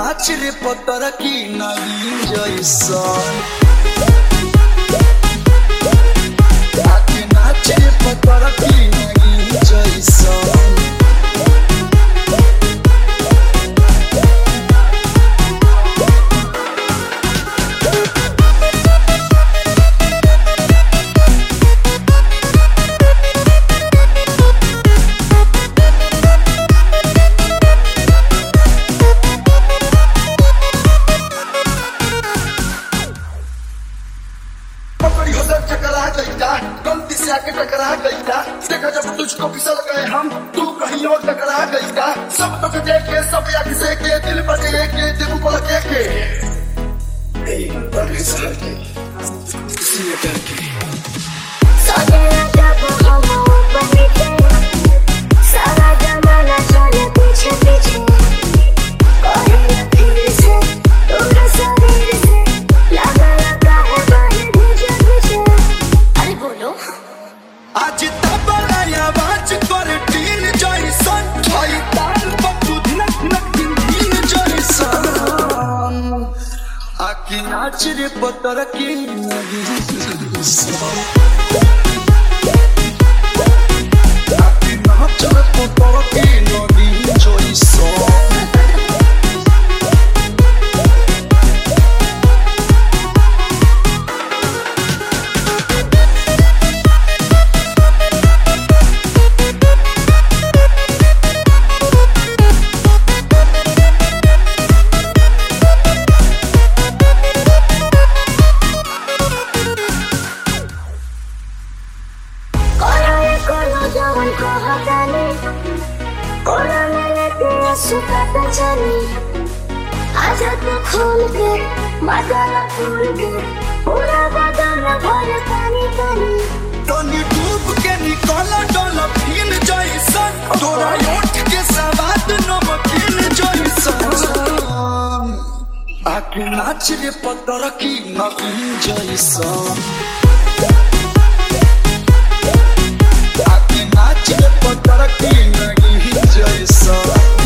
नाच रे पतर की नवीन जैसन आके नाच रे पतर की नवीन जैसन गलती से आके टकरा गई था देखा जब तुझको फिसल गए हम तू कहीं और टकरा गई था सब तुझे देखे सब आगे से के दिल बजे के दिल को लगे के सारा जमाना चले पीछे पीछे आज तबलाया बाज कर टीन जैसन भाई ताल पप्पू धनक धनक दिन जैसन आके नाच रे पतर की नवीन जैसन आके नाच रे पतर की नवीन जैसन आजा तो खोल के मसाला फूल के पूरा बदन भर पानी पानी तनी डूब के निकल डॉल्फिन जैसन तोरा ओठ के स्वाद नमकीन जैसन आके नाच रे पतर की नवीन जैसन आके नाच रे पतर की नवीन जैसन